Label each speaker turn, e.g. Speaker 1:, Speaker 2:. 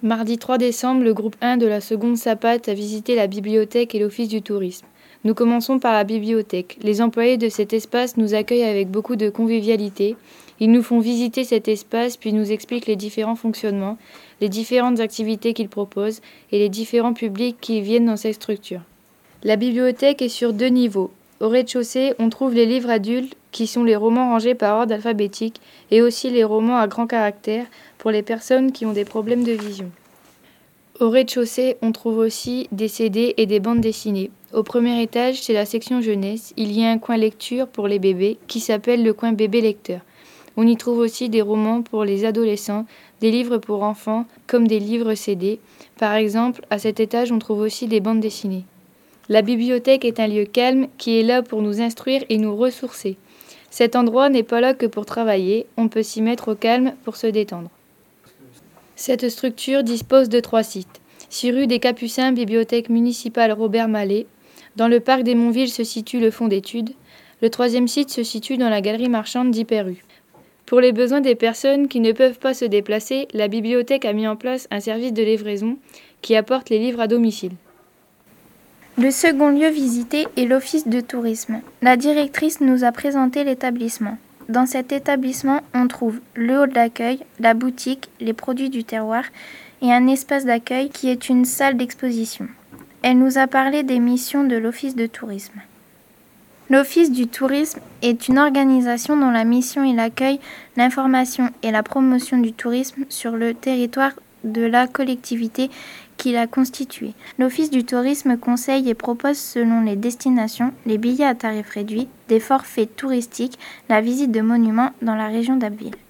Speaker 1: Mardi 3 décembre, le groupe 1 de la seconde SAPAT a visité la bibliothèque et l'office du tourisme. Nous commençons par la bibliothèque. Les employés de cet espace nous accueillent avec beaucoup de convivialité. Ils nous font visiter cet espace puis nous expliquent les différents fonctionnements, les différentes activités qu'ils proposent et les différents publics qui viennent dans cette structure. La bibliothèque est sur 2 niveaux. Au rez-de-chaussée, on trouve les livres adultes qui sont les romans rangés par ordre alphabétique et aussi les romans à grand caractère pour les personnes qui ont des problèmes de vision. Au rez-de-chaussée, on trouve aussi des CD et des bandes dessinées. Au premier étage, c'est la section jeunesse. Il y a un coin lecture pour les bébés qui s'appelle le coin bébé lecteur. On y trouve aussi des romans pour les adolescents, des livres pour enfants comme des livres CD. Par exemple, à cet étage, on trouve aussi des bandes dessinées. La bibliothèque est un lieu calme qui est là pour nous instruire et nous ressourcer. Cet endroit n'est pas là que pour travailler, on peut s'y mettre au calme pour se détendre. Cette structure dispose de 3 sites. 6 rue des Capucins, bibliothèque municipale Robert Mallet. Dans le parc des Montville se situe le fonds d'études. Le 3e site se situe dans la galerie marchande d'Hyper-U. Pour les besoins des personnes qui ne peuvent pas se déplacer, la bibliothèque a mis en place un service de livraison qui apporte les livres à domicile.
Speaker 2: Le second lieu visité est l'office de tourisme. La directrice nous a présenté l'établissement. Dans cet établissement, on trouve le hall d'accueil, la boutique, les produits du terroir et un espace d'accueil qui est une salle d'exposition. Elle nous a parlé des missions de l'office de tourisme. L'office du tourisme est une organisation dont la mission est l'accueil, l'information et la promotion du tourisme sur le territoire de la collectivité qui l'a constitué. L'Office du tourisme conseille et propose selon les destinations, les billets à tarif réduit, des forfaits touristiques, la visite de monuments dans la région d'Abbeville.